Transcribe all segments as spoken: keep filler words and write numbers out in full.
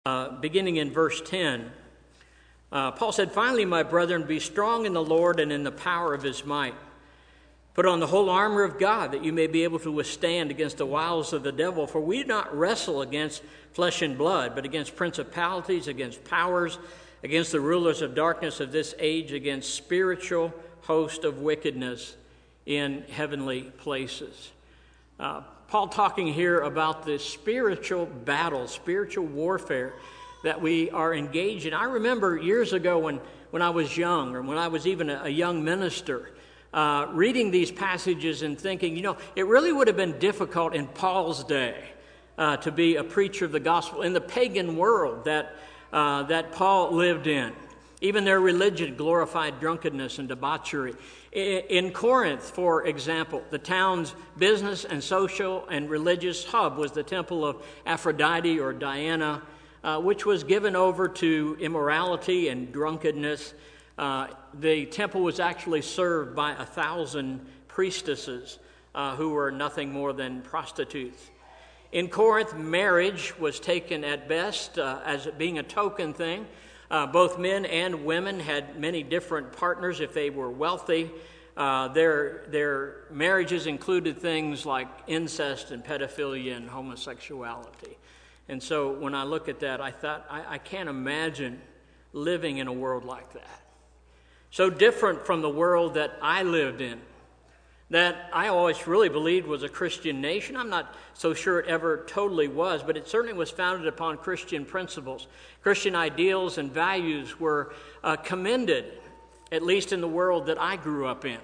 Uh, beginning in verse ten, uh, Paul said, "Finally, my brethren, be strong in the Lord and in the power of his might. Put on the whole armor of God, that you may be able to withstand against the wiles of the devil. For we do not wrestle against flesh and blood, but against principalities, against powers, against the rulers of darkness of this age, against spiritual host of wickedness in heavenly places." Uh, Paul talking here about the spiritual battle, spiritual warfare that we are engaged in. I remember years ago when, when I was young, or when I was even a, a young minister, uh, reading these passages and thinking, you know, it really would have been difficult in Paul's day uh, to be a preacher of the gospel in the pagan world that, uh, that Paul lived in. Even their religion glorified drunkenness and debauchery. In Corinth, for example, the town's business and social and religious hub was the temple of Aphrodite or Diana, uh, which was given over to immorality and drunkenness. Uh, the temple was actually served by a thousand priestesses uh, who were nothing more than prostitutes. In Corinth, marriage was taken at best uh, as being a token thing. Uh, both men and women had many different partners if they were wealthy. Uh, their, their marriages included things like incest and pedophilia and homosexuality. And so when I look at that, I thought, I, I can't imagine living in a world like that. So different from the world that I lived in, that I always really believed was a Christian nation. I'm not so sure it ever totally was, but it certainly was founded upon Christian principles. Christian ideals and values were uh, commended, at least in the world that I grew up in.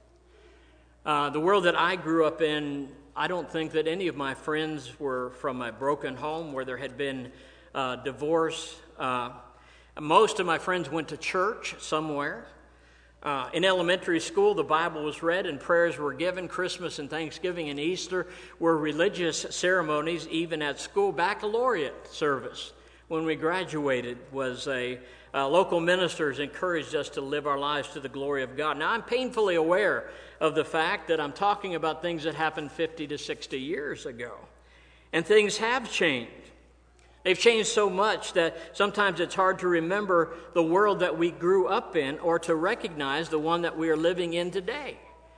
Uh, the world that I grew up in, I don't think that any of my friends were from a broken home where there had been uh, divorce. Uh, most of my friends went to church somewhere. Uh, in elementary school, the Bible was read and prayers were given. Christmas and Thanksgiving and Easter were religious ceremonies. Even at school, baccalaureate service, when we graduated, was a uh, local ministers encouraged us to live our lives to the glory of God. Now, I'm painfully aware of the fact that I'm talking about things that happened fifty to sixty years ago. And things have changed. They've changed so much that sometimes it's hard to remember the world that we grew up in or to recognize the one that we are living in today.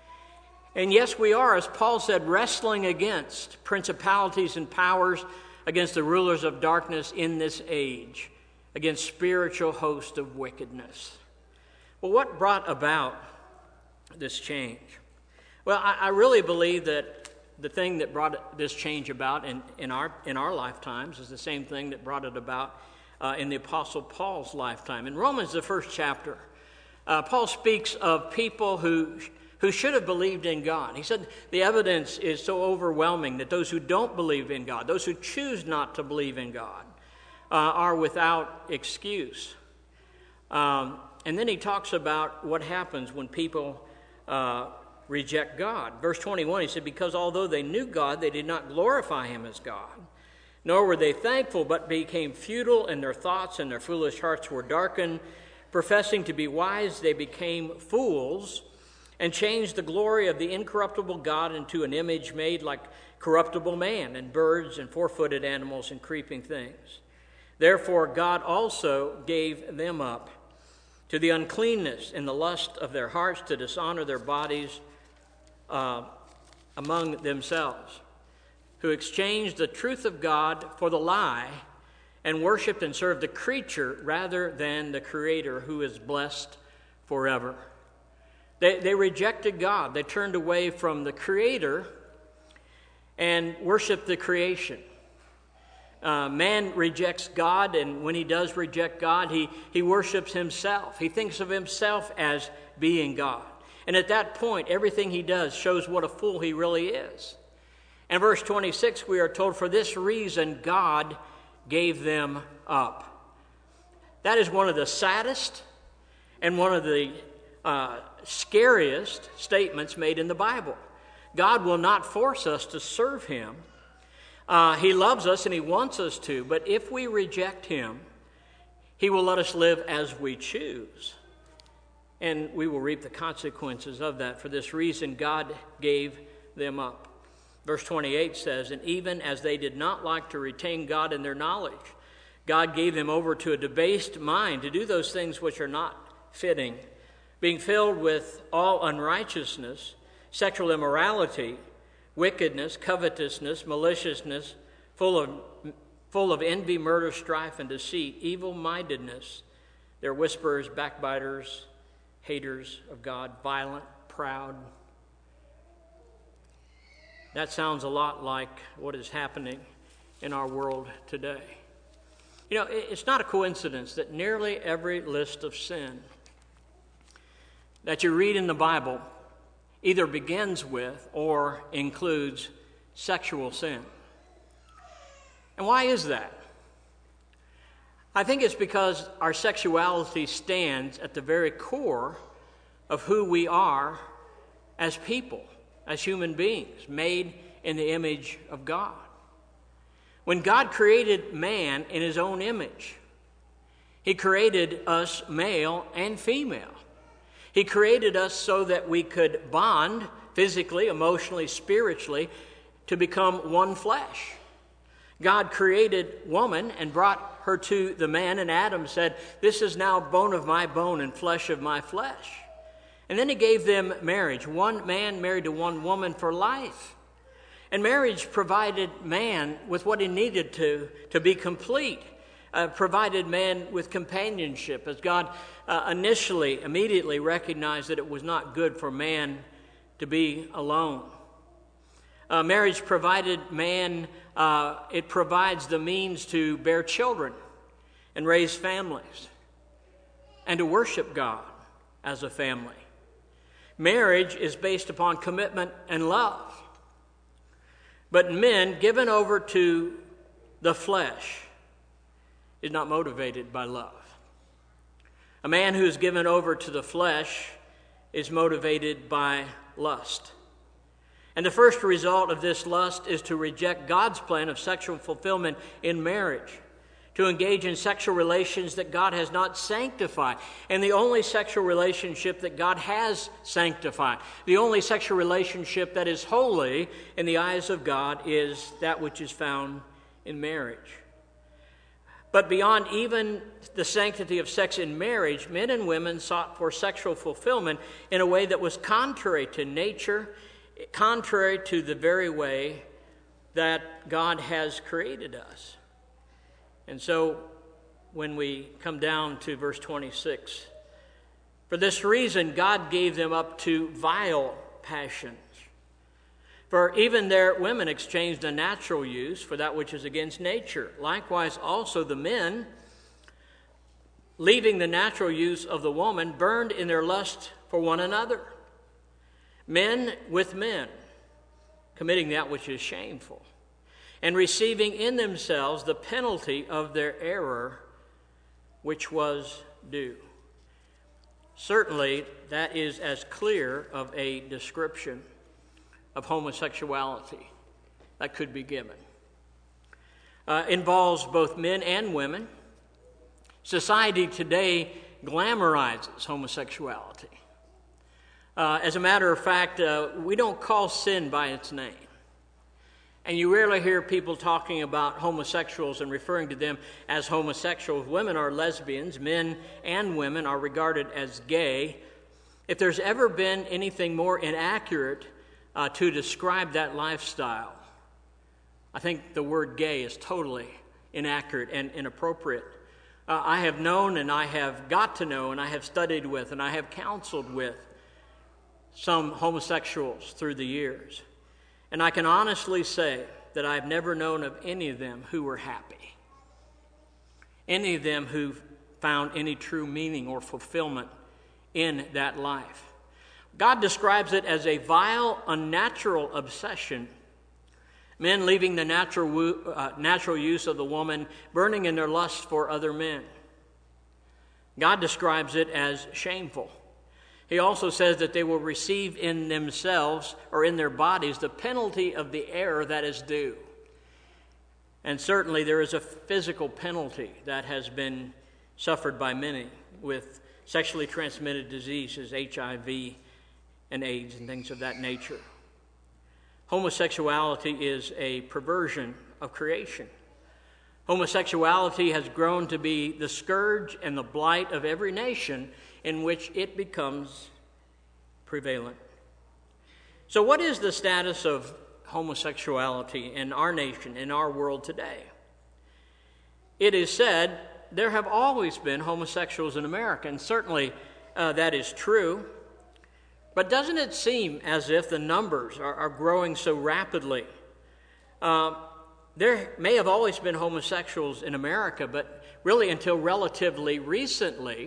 And yes, we are, as Paul said, wrestling against principalities and powers, against the rulers of darkness in this age, against spiritual hosts of wickedness. Well, what brought about this change? Well, I, I really believe that the thing that brought this change about in, in our in our lifetimes is the same thing that brought it about uh, in the Apostle Paul's lifetime. In Romans, the first chapter, uh, Paul speaks of people who who should have believed in God. He said the evidence is so overwhelming that those who don't believe in God, those who choose not to believe in God, uh, are without excuse. Um, and then he talks about what happens when people uh, reject God. Verse twenty-one, he said, "Because although they knew God, they did not glorify him as God, nor were they thankful, but became futile in their thoughts, and their foolish hearts were darkened. Professing to be wise, they became fools, and changed the glory of the incorruptible God into an image made like corruptible man, and birds, and four-footed animals, and creeping things. Therefore God also gave them up to the uncleanness and the lust of their hearts, to dishonor their bodies Uh, among themselves, who exchanged the truth of God for the lie, and worshipped and served the creature rather than the Creator, who is blessed forever." They, they rejected God. They turned away from the Creator and worshiped the creation. Uh, man rejects God, and when he does reject God, he, he worships himself. He thinks of himself as being God. And at that point, everything he does shows what a fool he really is. In verse twenty-six, we are told, "For this reason God gave them up." That is one of the saddest and one of the uh, scariest statements made in the Bible. God will not force us to serve him. Uh, he loves us and he wants us to, but if we reject him, he will let us live as we choose. And we will reap the consequences of that. For this reason, God gave them up. Verse twenty-eight says, "And even as they did not like to retain God in their knowledge, God gave them over to a debased mind to do those things which are not fitting, being filled with all unrighteousness, sexual immorality, wickedness, covetousness, maliciousness, full of, full of envy, murder, strife, and deceit, evil-mindedness. They're whisperers, backbiters, haters of God, violent, proud. That sounds a lot like what is happening in our world today. You know, it's not a coincidence that nearly every list of sin that you read in the Bible either begins with or includes sexual sin. And why is that? I think it's because our sexuality stands at the very core of who we are as people, as human beings, made in the image of God. When God created man in his own image, he created us male and female. He created us so that we could bond physically, emotionally, spiritually to become one flesh. God created woman and brought her to the man, and Adam said, "This is now bone of my bone and flesh of my flesh." And then he gave them marriage, one man married to one woman for life. And marriage provided man with what he needed to, to be complete. Uh, provided man with companionship, as God uh, initially, immediately recognized that it was not good for man to be alone. Uh, marriage provided man, uh, it provides the means to bear children and raise families and to worship God as a family. Marriage is based upon commitment and love. But men given over to the flesh is not motivated by love. A man who is given over to the flesh is motivated by lust. And the first result of this lust is to reject God's plan of sexual fulfillment in marriage, to engage in sexual relations that God has not sanctified, and the only sexual relationship that God has sanctified, the only sexual relationship that is holy in the eyes of God, is that which is found in marriage. But beyond even the sanctity of sex in marriage, men and women sought for sexual fulfillment in a way that was contrary to nature, contrary to the very way that God has created us. And so when we come down to verse twenty-six, for this reason God gave them up to vile passions. For even their women exchanged a natural use for that which is against nature. Likewise also the men, leaving the natural use of the woman, burned in their lust for one another. Men with men, committing that which is shameful, and receiving in themselves the penalty of their error, which was due. Certainly, that is as clear of a description of homosexuality that could be given. Uh, involves both men and women. Society today glamorizes homosexuality. Uh, as a matter of fact, uh, we don't call sin by its name. And you rarely hear people talking about homosexuals and referring to them as homosexuals. Women are lesbians. Men and women are regarded as gay. If there's ever been anything more inaccurate uh, to describe that lifestyle, I think the word gay is totally inaccurate and inappropriate. Uh, I have known and I have got to know and I have studied with and I have counseled with some homosexuals through the years. And I can honestly say that I've never known of any of them who were happy. Any of them who found any true meaning or fulfillment in that life. God describes it as a vile, unnatural obsession. Men leaving the natural, uh, natural use of the woman, burning in their lust for other men. God describes it as shameful. He also says that they will receive in themselves or in their bodies the penalty of the error that is due. And certainly there is a physical penalty that has been suffered by many with sexually transmitted diseases, H I V and AIDS and things of that nature. Homosexuality is a perversion of creation. Homosexuality has grown to be the scourge and the blight of every nation in which it becomes prevalent. So what is the status of homosexuality in our nation, in our world today? It is said there have always been homosexuals in America, and certainly uh, that is true. But doesn't it seem as if the numbers are, are growing so rapidly? Uh, there may have always been homosexuals in America, but really until relatively recently,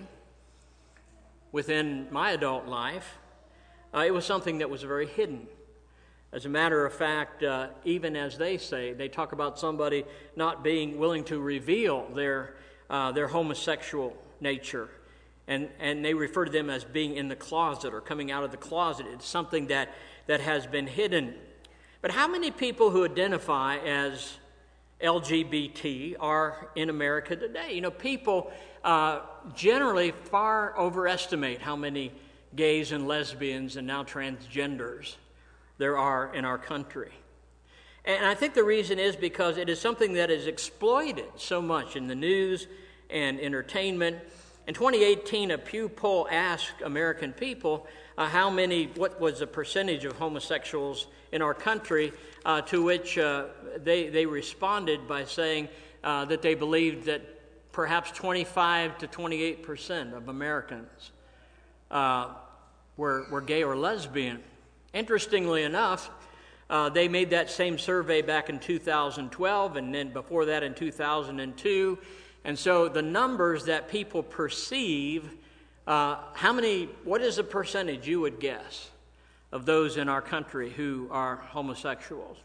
within my adult life, uh, it was something that was very hidden. As a matter of fact, uh, even as they say, they talk about somebody not being willing to reveal their uh, their homosexual nature. And, and they refer to them as being in the closet or coming out of the closet. It's something that, that has been hidden. But how many people who identify as L G B T are in America today? You know, people uh, generally far overestimate how many gays and lesbians and now transgenders there are in our country. And I think the reason is because it is something that is exploited so much in the news and entertainment. In twenty eighteen, a Pew poll asked American people uh, how many, what was the percentage of homosexuals in our country, uh, to which uh, they, they responded by saying uh, that they believed that perhaps twenty-five to twenty-eight percent of Americans uh, were, were gay or lesbian. Interestingly enough, uh, they made that same survey back in two thousand twelve, and then before that in two thousand two. And so the numbers that people perceive, uh, how many, what is the percentage you would guess of those in our country who are homosexuals?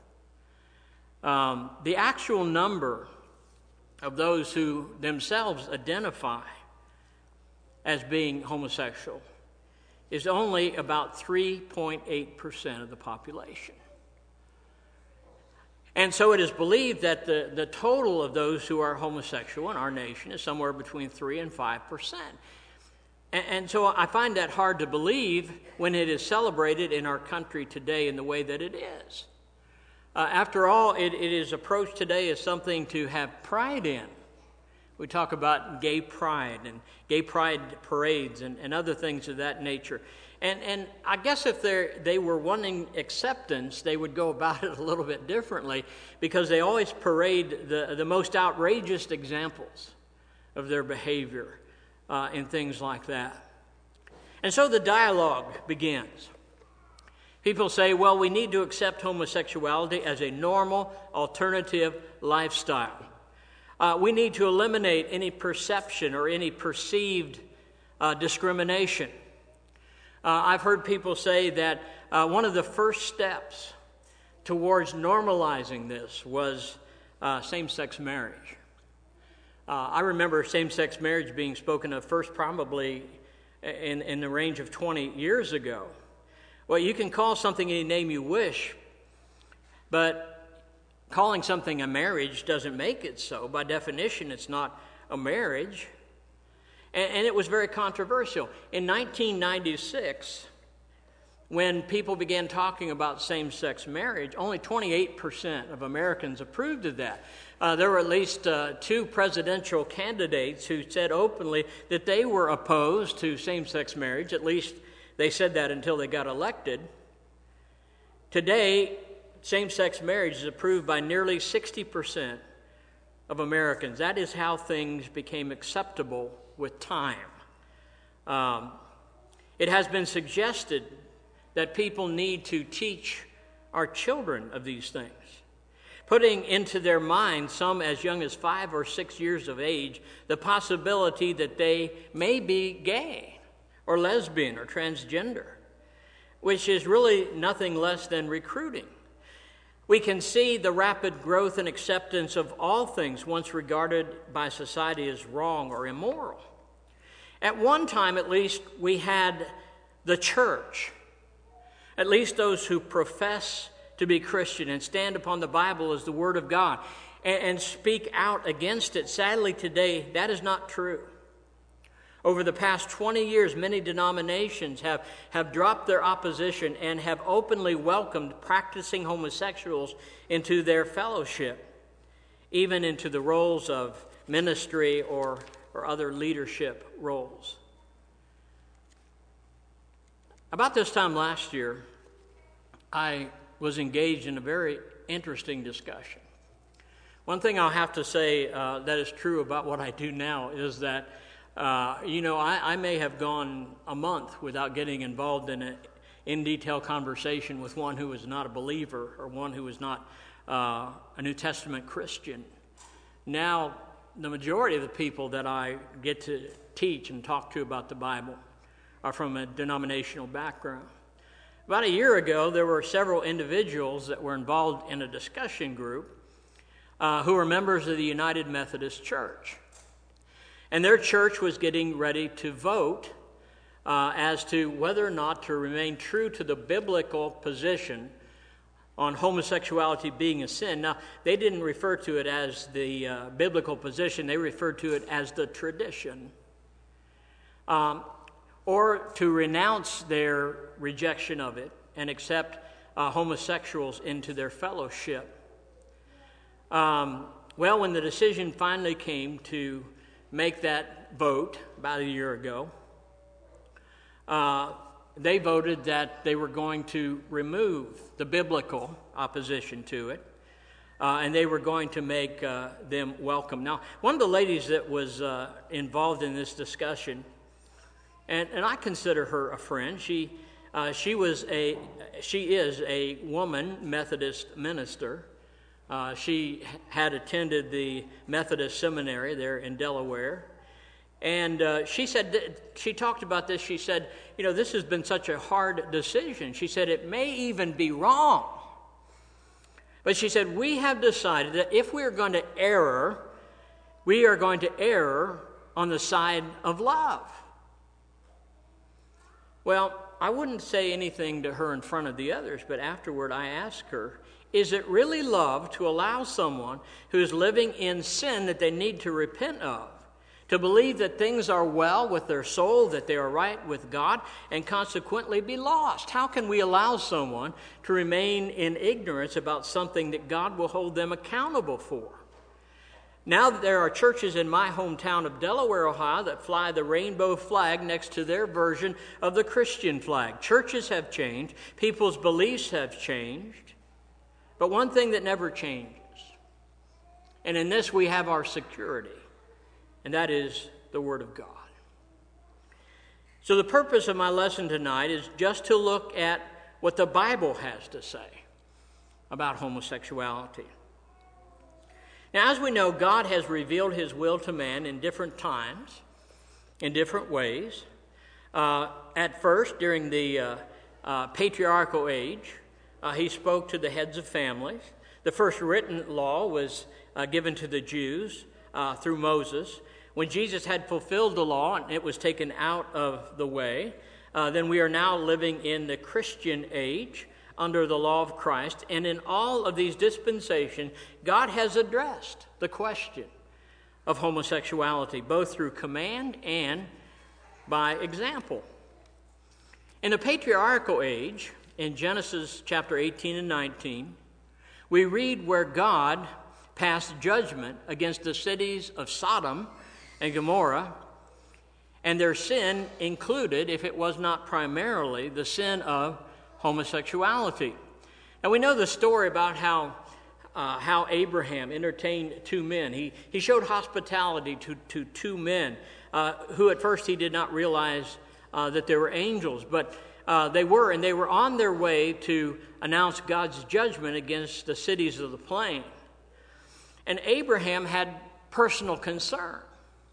Um, the actual number of those who themselves identify as being homosexual is only about three point eight percent of the population. And so it is believed that the, the total of those who are homosexual in our nation is somewhere between three and five percent. And, and so I find that hard to believe when it is celebrated in our country today in the way that it is. Uh, after all, it, it is approached today as something to have pride in. We talk about gay pride and gay pride parades and, and other things of that nature. And and I guess if they they were wanting acceptance, they would go about it a little bit differently, because they always parade the, the most outrageous examples of their behavior uh, and things like that. And so the dialogue begins. People say, well, we need to accept homosexuality as a normal alternative lifestyle. Uh, we need to eliminate any perception or any perceived uh, discrimination. Uh, I've heard people say that uh, one of the first steps towards normalizing this was uh, same-sex marriage. Uh, I remember same-sex marriage being spoken of first probably in, in the range of twenty years ago. Well, you can call something any name you wish, but calling something a marriage doesn't make it so. By definition, it's not a marriage. And, and it was very controversial. In nineteen ninety-six, when people began talking about same-sex marriage, only twenty-eight percent of Americans approved of that. Uh, there were at least uh, two presidential candidates who said openly that they were opposed to same-sex marriage. At least they said that until they got elected. Today, same-sex marriage is approved by nearly sixty percent of Americans. That is how things became acceptable with time. Um, it has been suggested that people need to teach our children of these things, putting into their minds, some as young as five or six years of age, the possibility that they may be gay or lesbian or transgender, which is really nothing less than recruiting. We can see the rapid growth and acceptance of all things once regarded by society as wrong or immoral. At one time, at least, we had the church, at least those who profess to be Christian and stand upon the Bible as the Word of God and, and speak out against it. Sadly, today, that is not true. Over the past twenty years, many denominations have, have dropped their opposition and have openly welcomed practicing homosexuals into their fellowship. even into the roles of ministry or, or other leadership roles. About this time last year, I was engaged in a very interesting discussion. One thing I'll have to say uh, that is true about what I do now is that, uh, you know, I, I may have gone a month without getting involved in a in-detail conversation with one who is not a believer or one who is not uh, a New Testament Christian. Now, the majority of the people that I get to teach and talk to about the Bible are from a denominational background. About a year ago, there were several individuals that were involved in a discussion group uh, who were members of the United Methodist Church. And their church was getting ready to vote uh, as to whether or not to remain true to the biblical position on homosexuality being a sin. Now, they didn't refer to it as the uh, biblical position. They referred to it as the tradition. Um, or to renounce their rejection of it and accept uh, homosexuals into their fellowship. Um, well, when the decision finally came to make that vote about a year ago, uh, they voted that they were going to remove the biblical opposition to it, uh, and they were going to make uh, them welcome. Now, one of the ladies that was uh, involved in this discussion, and, and I consider her a friend. She uh, she was a she is a woman Methodist minister. Uh, she had attended the Methodist seminary there in Delaware. And uh, she said, that, she talked about this, she said, you know, this has been such a hard decision. She said, it may even be wrong. But she said, we have decided that if we are going to err, we are going to err on the side of love. Well, I wouldn't say anything to her in front of the others, but afterward I asked her, is it really love to allow someone who is living in sin that they need to repent of, to believe that things are well with their soul, that they are right with God, and consequently be lost? How can we allow someone to remain in ignorance about something that God will hold them accountable for? Now that there are churches in my hometown of Delaware, Ohio, that fly the rainbow flag next to their version of the Christian flag. Churches have changed. People's beliefs have changed. But one thing that never changes, and in this we have our security, and that is the Word of God. So the purpose of my lesson tonight is just to look at what the Bible has to say about homosexuality. Now, as we know, God has revealed His will to man in different times, in different ways. Uh, at first, during the uh, uh, patriarchal age, uh, He spoke to the heads of families. The first written law was uh, given to the Jews uh, through Moses. When Jesus had fulfilled the law and it was taken out of the way, uh, then we are now living in the Christian age under the law of Christ. And in all of these dispensations, God has addressed the question of homosexuality, both through command and by example. In the patriarchal age, in Genesis chapter eighteen and nineteen, we read where God passed judgment against the cities of Sodom and Gomorrah, and their sin included, if it was not primarily, the sin of homosexuality. Now we know the story about how uh, how Abraham entertained two men. He he showed hospitality to, to two men uh, who at first he did not realize uh, that they were angels, but uh, they were, and they were on their way to announce God's judgment against the cities of the plain. And Abraham had personal concern.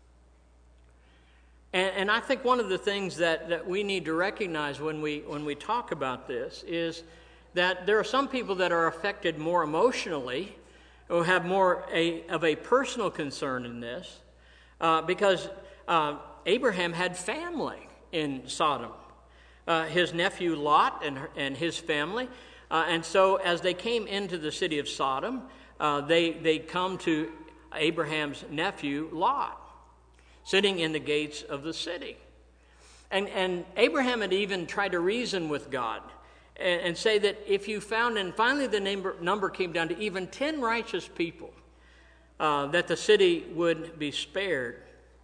And, and I think one of the things that, that we need to recognize when we when we talk about this is that there are some people that are affected more emotionally, who have more a, of a personal concern in this, uh, because uh, Abraham had family in Sodom, uh, his nephew Lot and and his family, uh, and so as they came into the city of Sodom, uh, they they come to Abraham's nephew Lot, sitting in the gates of the city. And, and Abraham had even tried to reason with God and, and say that if you found, and finally the number, number came down to even ten righteous people, uh, that the city would be spared.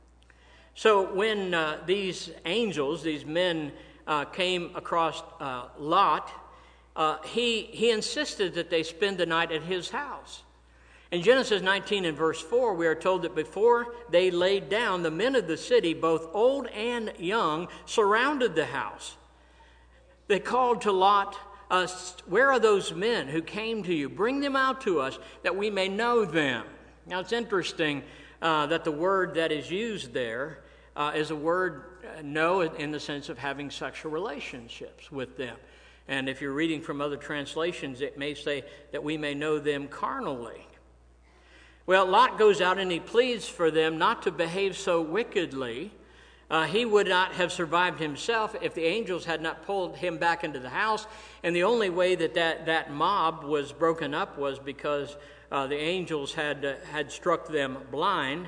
So when uh, these angels, these men, uh, came across uh, Lot, uh, he, he insisted that they spend the night at his house. In Genesis nineteen and verse four, we are told that before they laid down, the men of the city, both old and young, surrounded the house. They called to Lot, uh, "Where are those men who came to you? Bring them out to us, that we may know them." Now, it's interesting uh, that the word that is used there uh, is a word uh, know in the sense of having sexual relationships with them. And if you're reading from other translations, it may say that we may know them carnally. Well, Lot goes out and he pleads for them not to behave so wickedly. Uh, he would not have survived himself if the angels had not pulled him back into the house. And the only way that that, that mob was broken up was because uh, the angels had, uh, had struck them blind.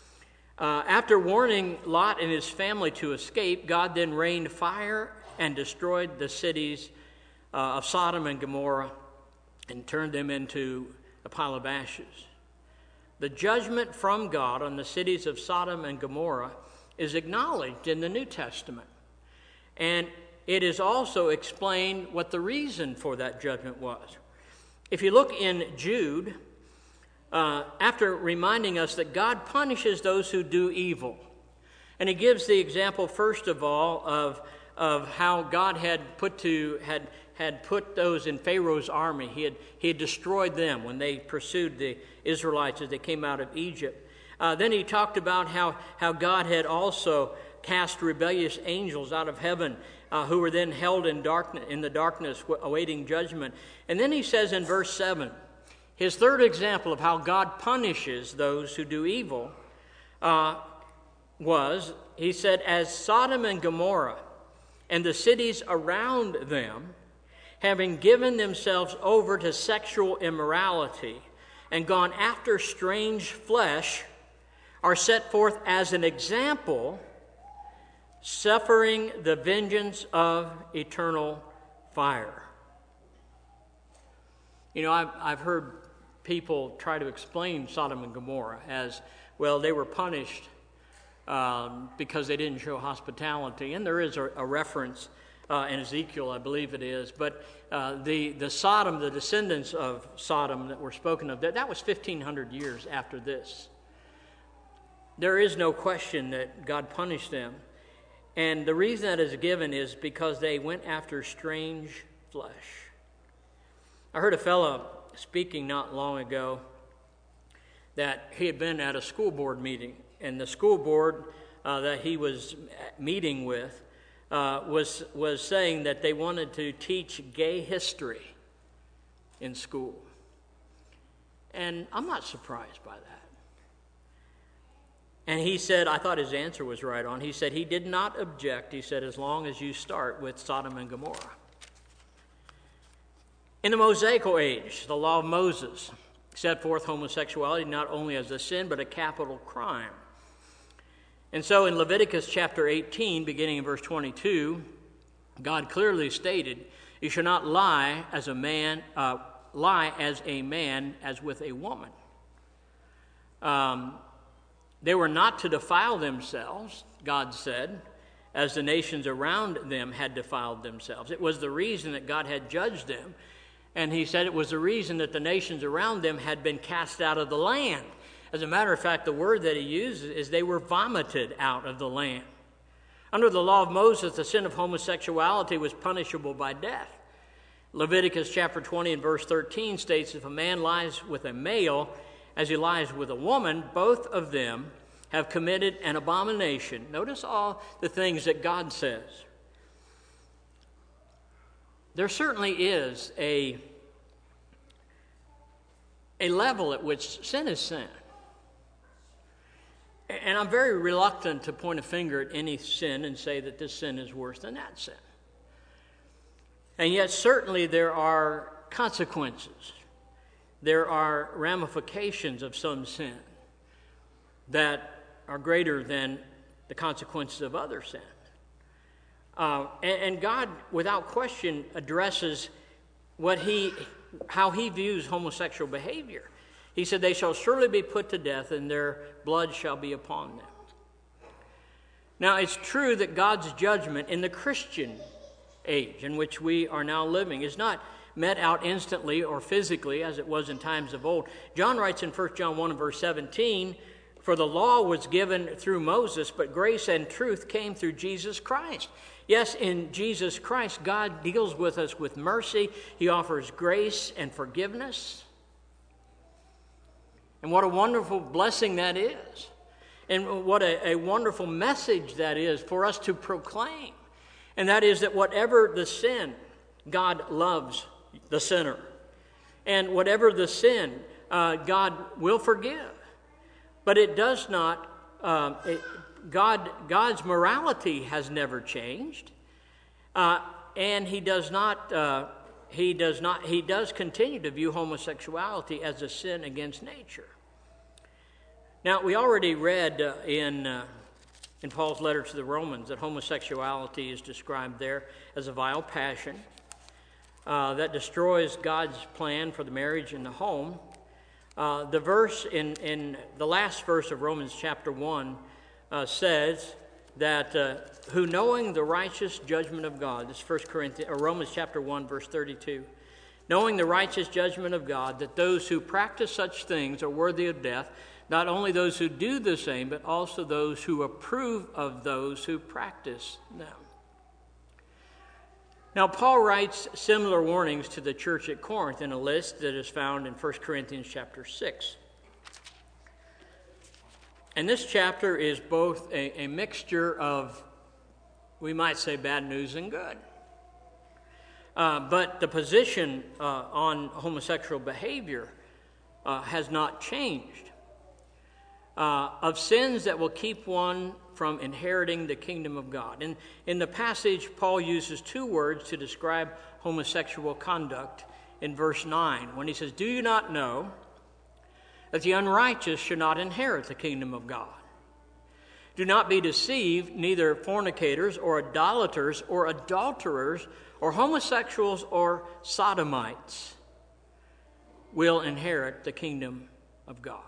Uh, after warning Lot and his family to escape, God then rained fire and destroyed the cities uh, of Sodom and Gomorrah and turned them into a pile of ashes. The judgment from God on the cities of Sodom and Gomorrah is acknowledged in the New Testament. And it is also explained what the reason for that judgment was. If you look in Jude, uh, after reminding us that God punishes those who do evil, and he gives the example, first of all, of, of how God had put to had had put those in Pharaoh's army. He had, he had destroyed them when they pursued the Israelites as they came out of Egypt. Uh, then he talked about how, how God had also cast rebellious angels out of heaven uh, who were then held in darkness, in the darkness awaiting judgment. And then he says in verse seven, his third example of how God punishes those who do evil uh, was, he said, as Sodom and Gomorrah and the cities around them, having given themselves over to sexual immorality and gone after strange flesh, are set forth as an example, suffering the vengeance of eternal fire. You know, I've, I've heard people try to explain Sodom and Gomorrah as, well, they were punished um, because they didn't show hospitality. And there is a, a reference Uh, in Ezekiel, I believe it is. But uh, the, the Sodom, the descendants of Sodom that were spoken of, that, that was fifteen hundred years after this. There is no question that God punished them. And the reason that is given is because they went after strange flesh. I heard a fellow speaking not long ago that he had been at a school board meeting. And the school board uh, that he was meeting with Uh, was was saying that they wanted to teach gay history in school. And I'm not surprised by that. And he said, I thought his answer was right on. He said he did not object. He said, as long as you start with Sodom and Gomorrah. In the Mosaical age, the law of Moses set forth homosexuality not only as a sin, but a capital crime. And so in Leviticus chapter eighteen, beginning in verse twenty-two, God clearly stated, you shall not lie as a man, uh, lie as a man as with a woman. Um, they were not to defile themselves, God said, as the nations around them had defiled themselves. It was the reason that God had judged them. And he said it was the reason that the nations around them had been cast out of the land. As a matter of fact, the word that he uses is they were vomited out of the land. Under the law of Moses, the sin of homosexuality was punishable by death. Leviticus chapter twenty and verse thirteen states, if a man lies with a male as he lies with a woman, both of them have committed an abomination. Notice all the things that God says. There certainly is a, a level at which sin is sin. And I'm very reluctant to point a finger at any sin and say that this sin is worse than that sin. And yet certainly there are consequences. There are ramifications of some sin that are greater than the consequences of other sin. Uh, and, and God, without question, addresses what he, how he views homosexual behavior. He said, they shall surely be put to death, and their blood shall be upon them. Now, it's true that God's judgment in the Christian age in which we are now living is not met out instantly or physically as it was in times of old. John writes in First John one and verse seventeen, for the law was given through Moses, but grace and truth came through Jesus Christ. Yes, in Jesus Christ, God deals with us with mercy. He offers grace and forgiveness. And what a wonderful blessing that is. And what a, a wonderful message that is for us to proclaim. And that is that whatever the sin, God loves the sinner. And whatever the sin, uh, God will forgive. But it does not, uh, it, God, God's morality has never changed. Uh, and he does not, uh, he does not, he does continue to view homosexuality as a sin against nature. Now, we already read uh, in, uh, in Paul's letter to the Romans that homosexuality is described there as a vile passion uh, that destroys God's plan for the marriage and the home. Uh, the verse in, in the last verse of Romans chapter one uh, says that uh, who knowing the righteous judgment of God, this is First Corinthians, or Romans chapter one, verse thirty-two, knowing the righteous judgment of God, that those who practice such things are worthy of death, not only those who do the same, but also those who approve of those who practice them. Now, Paul writes similar warnings to the church at Corinth in a list that is found in First Corinthians chapter six. And this chapter is both a, a mixture of, we might say, bad news and good. Uh, but the position uh, on homosexual behavior uh, has not changed. Uh, of sins that will keep one from inheriting the kingdom of God. And in the passage, Paul uses two words to describe homosexual conduct in verse nine, when he says, do you not know that the unrighteous should not inherit the kingdom of God? Do not be deceived, neither fornicators or idolaters or adulterers or homosexuals or sodomites will inherit the kingdom of God.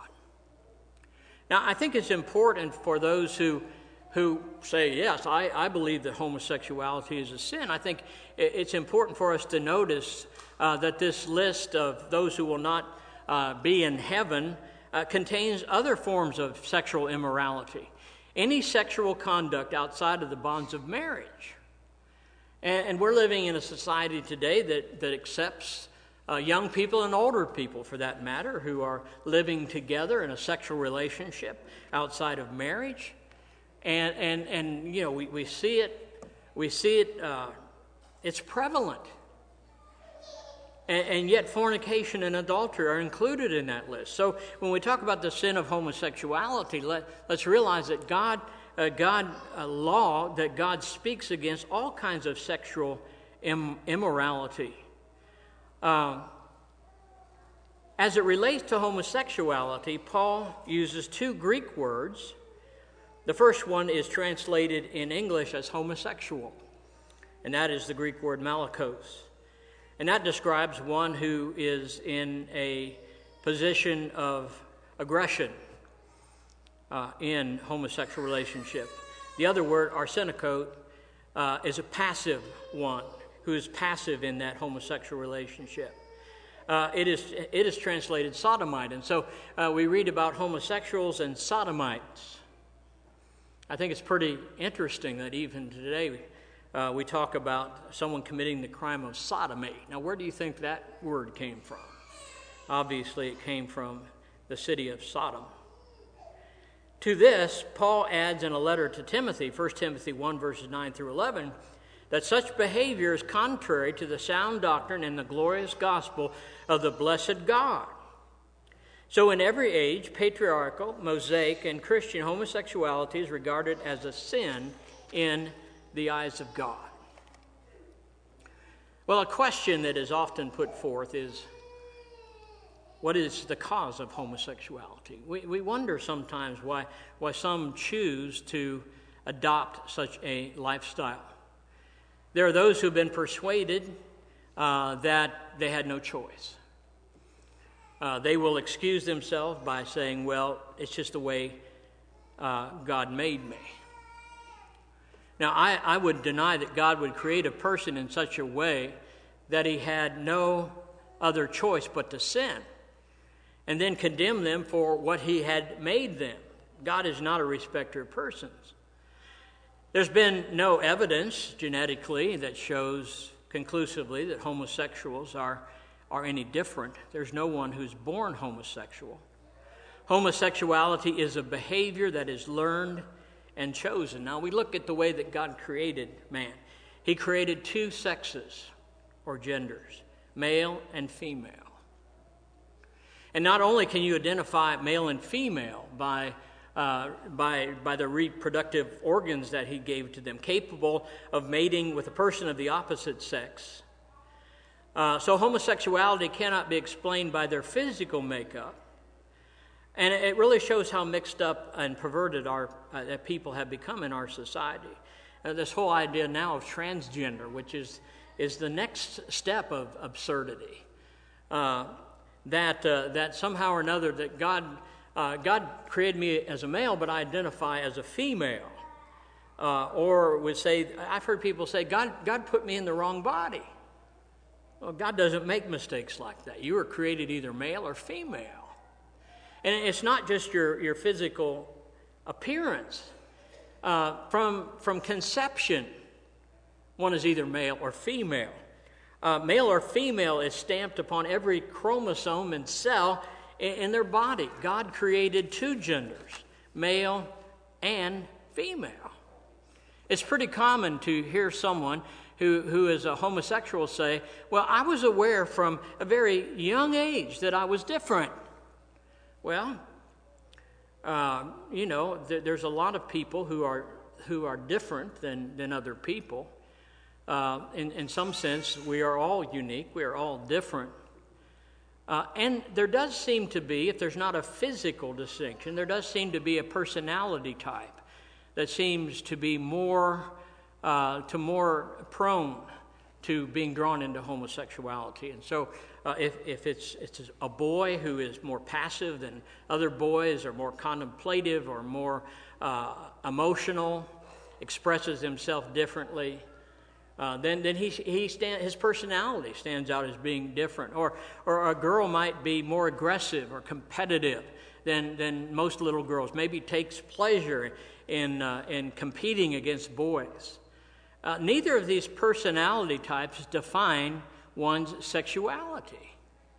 Now, I think it's important for those who who say, yes, I, I believe that homosexuality is a sin. I think it's important for us to notice uh, that this list of those who will not uh, be in heaven uh, contains other forms of sexual immorality. Any sexual conduct outside of the bonds of marriage. And, and we're living in a society today that, that accepts Uh, young people and older people, for that matter, who are living together in a sexual relationship outside of marriage, and and and you know we, we see it, we see it, uh, it's prevalent, and, and yet fornication and adultery are included in that list. So when we talk about the sin of homosexuality, let let's realize that God, uh, God uh, law that God speaks against all kinds of sexual im- immorality. Um, as it relates to homosexuality, Paul uses two Greek words. The first one is translated in English as homosexual, and that is the Greek word malakos. And that describes one who is in a position of aggression uh, in homosexual relationship. The other word, arseniko, uh, is a passive one, who is passive in that homosexual relationship. Uh, it is it is translated sodomite. And so uh, we read about homosexuals and sodomites. I think it's pretty interesting that even today uh, we talk about someone committing the crime of sodomy. Now, where do you think that word came from? Obviously, it came from the city of Sodom. To this, Paul adds in a letter to Timothy, First Timothy one, verses nine through eleven, that such behavior is contrary to the sound doctrine and the glorious gospel of the blessed God. So in every age, patriarchal, Mosaic, and Christian homosexuality is regarded as a sin in the eyes of God. Well, a question that is often put forth is, what is the cause of homosexuality? We, we wonder sometimes why, why some choose to adopt such a lifestyle. There are those who have been persuaded uh, that they had no choice. Uh, they will excuse themselves by saying, well, it's just the way uh, God made me. Now, I, I would deny that God would create a person in such a way that he had no other choice but to sin and then condemn them for what he had made them. God is not a respecter of persons. There's been no evidence genetically that shows conclusively that homosexuals are, are any different. There's no one who's born homosexual. Homosexuality is a behavior that is learned and chosen. Now, we look at the way that God created man. He created two sexes or genders, male and female. And not only can you identify male and female by uh, by by the reproductive organs that he gave to them, capable of mating with a person of the opposite sex. Uh, so homosexuality cannot be explained by their physical makeup. And it really shows how mixed up and perverted our uh, that people have become in our society. Uh, this whole idea now of transgender, which is is the next step of absurdity. Uh, that uh, that somehow or another that God uh, God created me as a male, but I identify as a female. Uh, or would say, I've heard people say, God God put me in the wrong body. Well, God doesn't make mistakes like that. You were created either male or female. And it's not just your, your physical appearance. Uh, from, from conception, one is either male or female. Uh, male or female is stamped upon every chromosome and cell in, in their body. God created two genders, male and female. It's pretty common to hear someone who, who is a homosexual say, well, I was aware from a very young age that I was different. Well, uh, you know, th- there's a lot of people who are who are different than, than other people. Uh, in, in some sense, we are all unique. We are all different. Uh, and there does seem to be, if there's not a physical distinction, there does seem to be a personality type that seems to be more uh, to more prone to being drawn into homosexuality. And so uh, if, if it's, it's a boy who is more passive than other boys, or more contemplative, or more uh, emotional, expresses himself differently, uh, then, then he, he stand, his personality stands out as being different. Or, or a girl might be more aggressive or competitive than, than most little girls, maybe takes pleasure in, uh, in competing against boys. Uh, neither of these personality types define one's sexuality,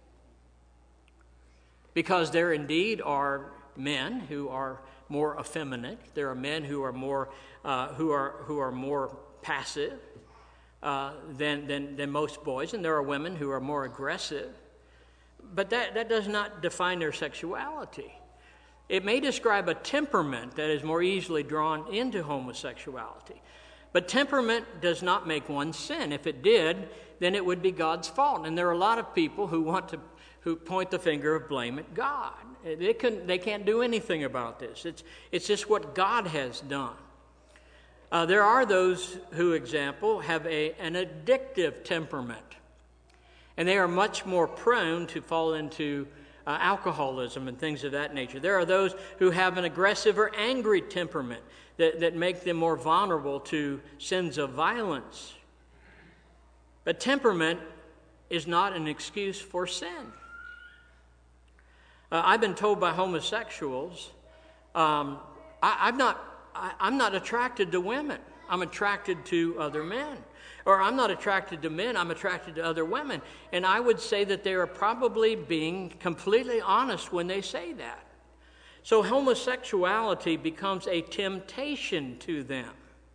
because there indeed are men who are more effeminate. There are men who are more uh, who are who are more passive uh, than, than than most boys, and there are women who are more aggressive. But that that does not define their sexuality. It may describe a temperament that is more easily drawn into homosexuality. But temperament does not make one sin. If it did, then it would be God's fault. And there are a lot of people who want to who point the finger of blame at God. They can they can't do anything about this. It's it's just what God has done. Uh, there are those who, example, have a an addictive temperament, and they are much more prone to fall into uh, alcoholism and things of that nature. There are those who have an aggressive or angry temperament that, that make them more vulnerable to sins of violence. But temperament is not an excuse for sin. Uh, I've been told by homosexuals, um, I, I'm not, I, I'm not attracted to women. I'm attracted to other men. Or I'm not attracted to men, I'm attracted to other women. And I would say that they are probably being completely honest when they say that. So homosexuality becomes a temptation to them.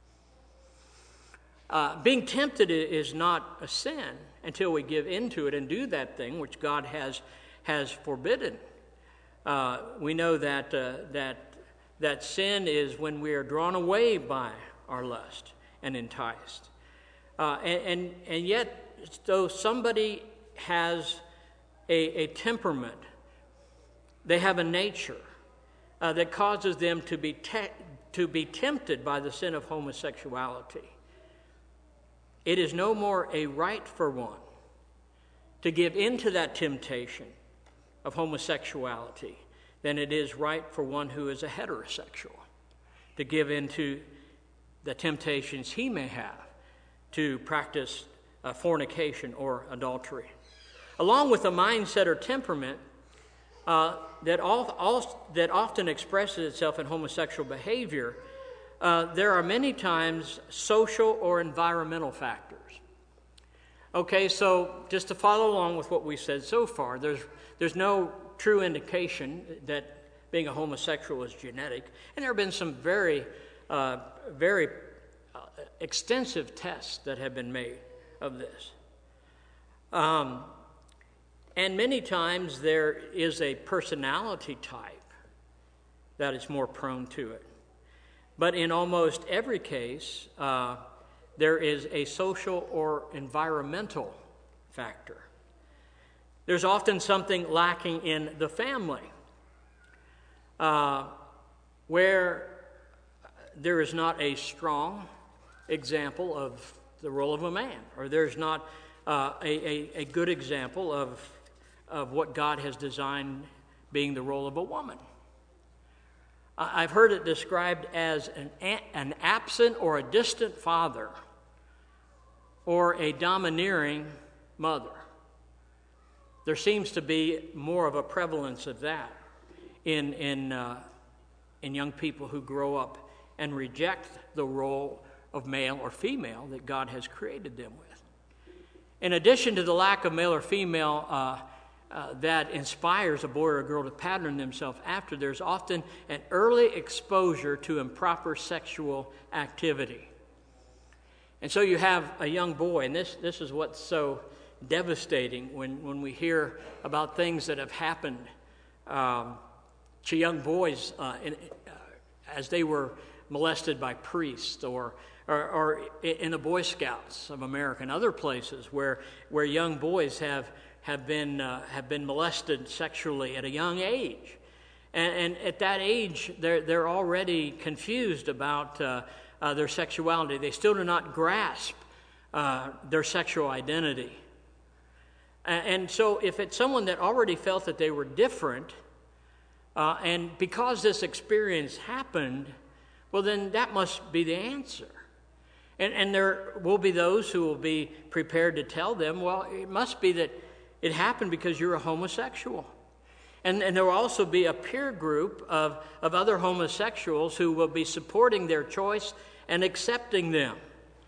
Uh, being tempted is not a sin until we give into it and do that thing which God has has forbidden. Uh, we know that uh, that that sin is when we are drawn away by our lust and enticed. Uh, and, and and yet, though somebody has a, a temperament, they have a nature uh, that causes them to be te- to be tempted by the sin of homosexuality. It is no more a right for one to give into that temptation of homosexuality than it is right for one who is a heterosexual to give in to the temptations he may have to practice uh, fornication or adultery. Along with a mindset or temperament uh, that, all, all, that often expresses itself in homosexual behavior, uh, there are many times social or environmental factors. Okay, so just to follow along with what we said so far, there's there's no true indication that being a homosexual is genetic, and there have been some very, uh, very uh, extensive tests that have been made of this. Um, and many times there is a personality type that is more prone to it. But in almost every case, uh, there is a social or environmental factor. There's often something lacking in the family uh, where there is not a strong example of the role of a man, or there's not uh, a, a, a good example of, of what God has designed being the role of a woman. I've heard it described as an, an absent or a distant father or a domineering mother. There seems to be more of a prevalence of that in, in, uh, in young people who grow up and reject the role of male or female that God has created them with. In addition to the lack of male or female uh, Uh, that inspires a boy or a girl to pattern themselves after, there's often an early exposure to improper sexual activity. And so you have a young boy, and this, this is what's so devastating when, when we hear about things that have happened um, to young boys uh, in, uh, as they were molested by priests, or, or, or in the Boy Scouts of America and other places where, where young boys have have been uh, have been molested sexually at a young age, and, and at that age they're they're already confused about uh, uh, their sexuality. They still do not grasp uh, their sexual identity, and, and so if it's someone that already felt that they were different, uh, and because this experience happened, well, then that must be the answer. And and there will be those who will be prepared to tell them, well, it must be that it happened because you're a homosexual. And, and there will also be a peer group of, of other homosexuals who will be supporting their choice and accepting them.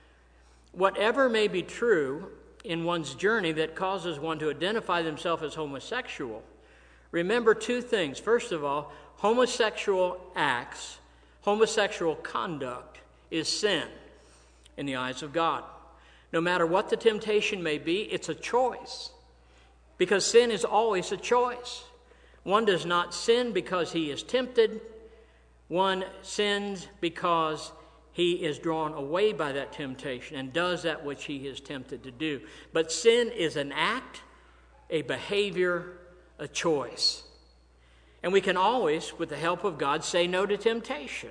Whatever may be true in one's journey that causes one to identify themselves as homosexual, remember two things. First of all, homosexual acts, homosexual conduct is sin in the eyes of God. No matter what the temptation may be, it's a choice. Because sin is always a choice. One does not sin because he is tempted. One sins because he is drawn away by that temptation and does that which he is tempted to do. But sin is an act, a behavior, a choice. And we can always, with the help of God, say no to temptation.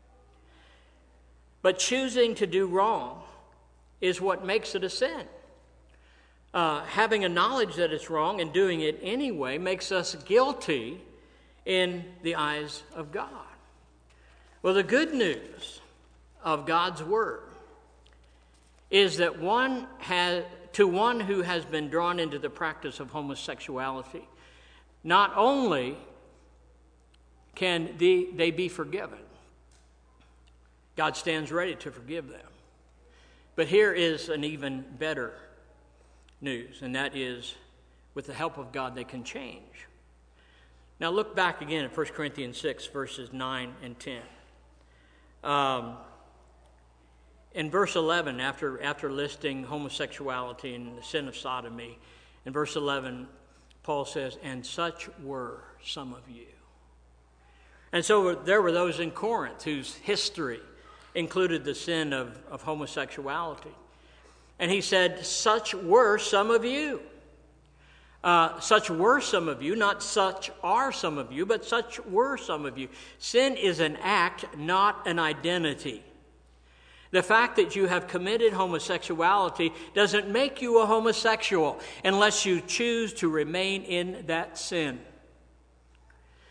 But choosing to do wrong is what makes it a sin. Uh, having a knowledge that it's wrong and doing it anyway makes us guilty in the eyes of God. Well, the good news of God's Word is that one has, to one who has been drawn into the practice of homosexuality, not only can they, they be forgiven, God stands ready to forgive them. But here is an even better news, and that is, with the help of God, they can change. Now look back again at First Corinthians six, verses nine and ten. Um, in verse eleven, after, after listing homosexuality and the sin of sodomy, in verse eleven, Paul says, "And such were some of you." And so there were those in Corinth whose history included the sin of, of homosexuality. And he said, such were some of you. Uh, such were some of you, not such are some of you, but such were some of you. Sin is an act, not an identity. The fact that you have committed homosexuality doesn't make you a homosexual unless you choose to remain in that sin.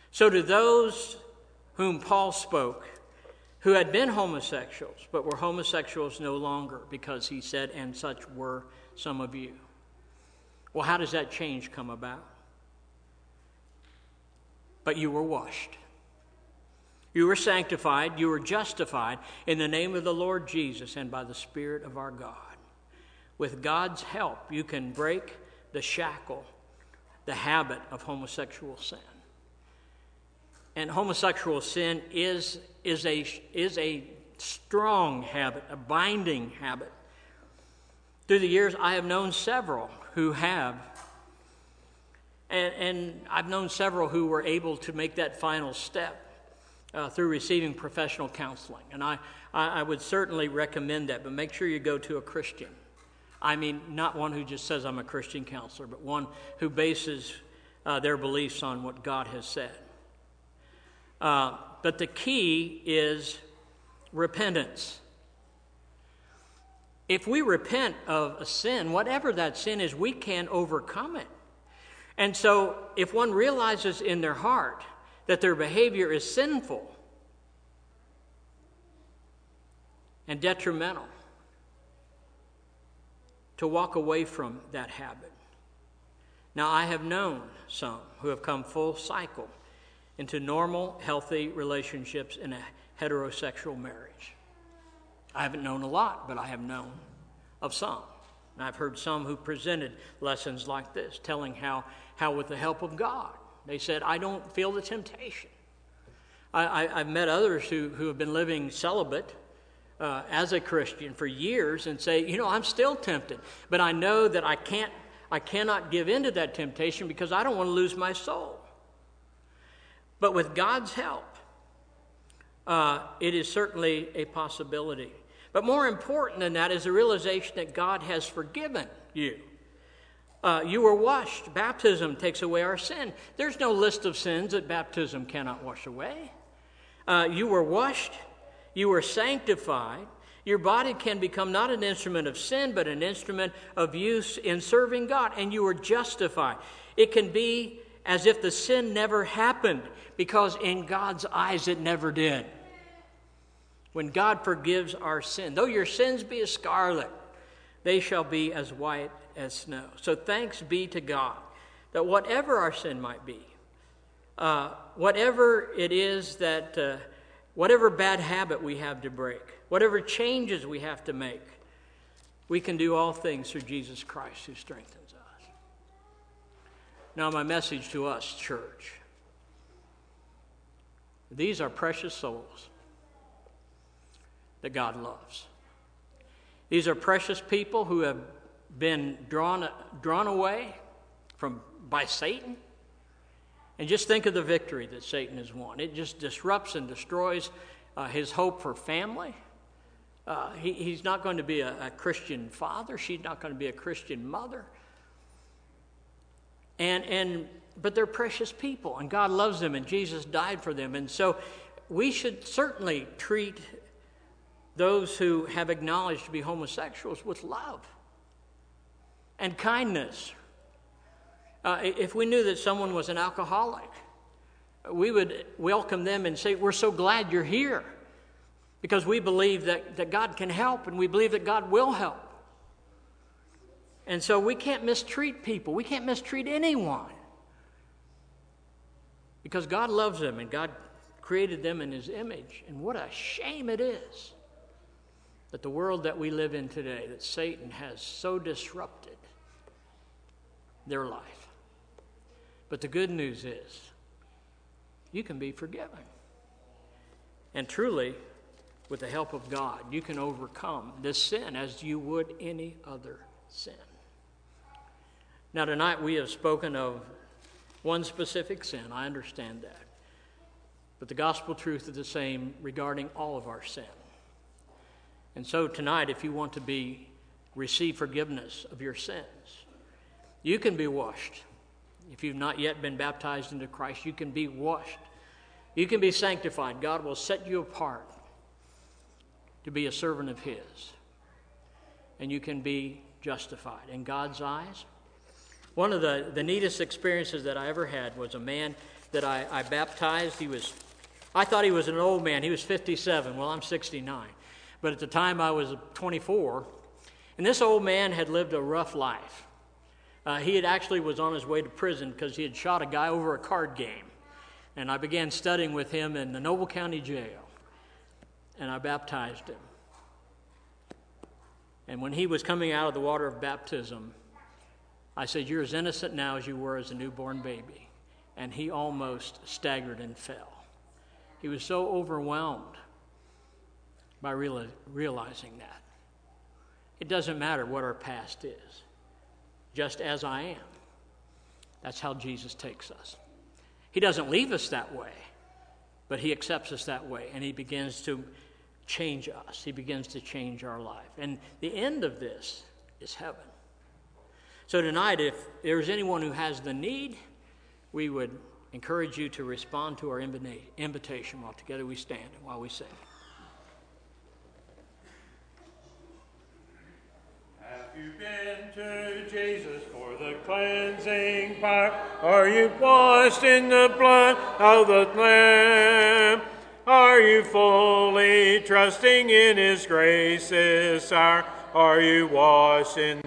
So to those whom Paul spoke, who had been homosexuals, but were homosexuals no longer, because he said, and such were some of you. Well, how does that change come about? But you were washed. You were sanctified. You were justified in the name of the Lord Jesus and by the Spirit of our God. With God's help, you can break the shackle, the habit of homosexual sin. And homosexual sin is, is, a, is a strong habit, a binding habit. Through the years, I have known several who have. And, and I've known several who were able to make that final step uh, through receiving professional counseling. And I, I, I would certainly recommend that, but make sure you go to a Christian. I mean, not one who just says, I'm a Christian counselor, but one who bases uh, their beliefs on what God has said. Uh, but the key is repentance. If we repent of a sin, whatever that sin is, we can overcome it. And so if one realizes in their heart that their behavior is sinful and detrimental, to walk away from that habit. Now, I have known some who have come full cycle into normal, healthy relationships in a heterosexual marriage. I haven't known a lot, but I have known of some. And I've heard some who presented lessons like this, telling how, how with the help of God, they said, I don't feel the temptation. I, I, I've met others who, who have been living celibate uh, as a Christian for years and say, you know, I'm still tempted, but I know that I can't, I cannot give in to that temptation because I don't want to lose my soul. But with God's help, uh, it is certainly a possibility. But more important than that is the realization that God has forgiven you. Uh, you were washed. Baptism takes away our sin. There's no list of sins that baptism cannot wash away. Uh, you were washed. You were sanctified. Your body can become not an instrument of sin, but an instrument of use in serving God. And you were justified. It can be as if the sin never happened, because in God's eyes it never did. When God forgives our sin, though your sins be as scarlet, they shall be as white as snow. So thanks be to God that whatever our sin might be, uh, whatever it is that, uh, whatever bad habit we have to break, whatever changes we have to make, we can do all things through Jesus Christ who strengthens us. Now, my message to us, church. These are precious souls that God loves. These are precious people who have been drawn, drawn away from by Satan. And just think of the victory that Satan has won. It just disrupts and destroys uh, his hope for family. Uh, he, he's not going to be a, a Christian father. She's not going to be a Christian mother. And, and but they're precious people, and God loves them, and Jesus died for them. And so we should certainly treat those who have acknowledged to be homosexuals with love and kindness. Uh, if we knew that someone was an alcoholic, we would welcome them and say, we're so glad you're here, because we believe that, that God can help, and we believe that God will help. And so we can't mistreat people. We can't mistreat anyone, because God loves them, and God created them in his image. And what a shame it is that the world that we live in today, that Satan has so disrupted their life. But the good news is, you can be forgiven. And truly, with the help of God, you can overcome this sin as you would any other sin. Now, tonight we have spoken of one specific sin. I understand that. But the gospel truth is the same regarding all of our sin. And so tonight, if you want to be receive forgiveness of your sins, you can be washed. If you've not yet been baptized into Christ, you can be washed. You can be sanctified. God will set you apart to be a servant of his. And you can be justified in God's eyes. One of the, the neatest experiences that I ever had was a man that I, I baptized, he was, I thought he was an old man. He was fifty-seven. Well, I'm sixty-nine. But at the time I was twenty-four. And this old man had lived a rough life. Uh, he had actually was on his way to prison because he had shot a guy over a card game. And I began studying with him in the Noble County Jail. And I baptized him. And when he was coming out of the water of baptism, I said, "You're as innocent now as you were as a newborn baby." And he almost staggered and fell. He was so overwhelmed by reali- realizing that. It doesn't matter what our past is. Just as I am. That's how Jesus takes us. He doesn't leave us that way, but he accepts us that way, and he begins to change us. He begins to change our life. And the end of this is heaven. So tonight, if there's anyone who has the need, we would encourage you to respond to our invitation while together we stand and while we sing. Have you been to Jesus for the cleansing power? Are you washed in the blood of the Lamb? Are you fully trusting in his grace this hour? Are you washed in